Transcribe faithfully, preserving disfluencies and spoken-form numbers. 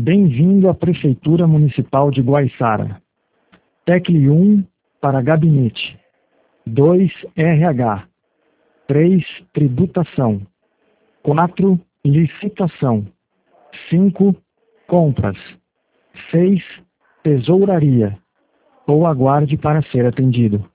Bem-vindo à Prefeitura Municipal de Guaiçara. Tecle um para gabinete. dois R H. três Tributação. quatro Licitação. cinco Compras. seis Tesouraria. Ou aguarde para ser atendido.